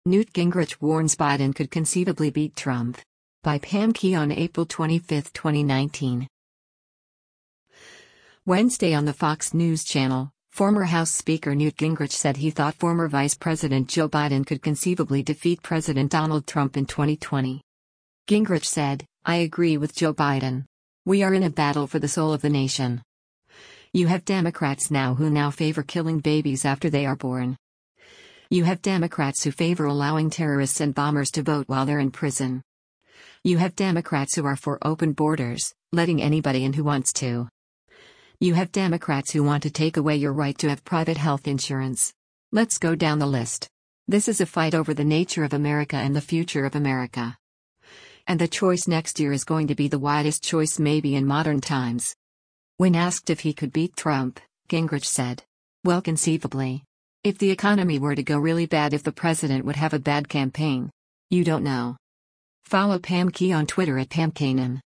Newt Gingrich warns Biden could conceivably beat Trump. By Pam Key on April 25, 2019. Wednesday on the Fox News Channel, former House Speaker Newt Gingrich said he thought former Vice President Joe Biden could conceivably defeat President Donald Trump in 2020. Gingrich said, "I agree with Joe Biden. We are in a battle for the soul of the nation. You have Democrats who now favor killing babies after they are born. You have Democrats who favor allowing terrorists and bombers to vote while they're in prison. You have Democrats who are for open borders, letting anybody in who wants to. You have Democrats who want to take away your right to have private health insurance. Let's go down the list. This is a fight over the nature of America and the future of America. And the choice next year is going to be the widest choice maybe in modern times." When asked if he could beat Trump, Gingrich said, "Well, conceivably. If the economy were to go really bad, if the president would have a bad campaign. You don't know." Follow Pam Key on Twitter at PamKanan.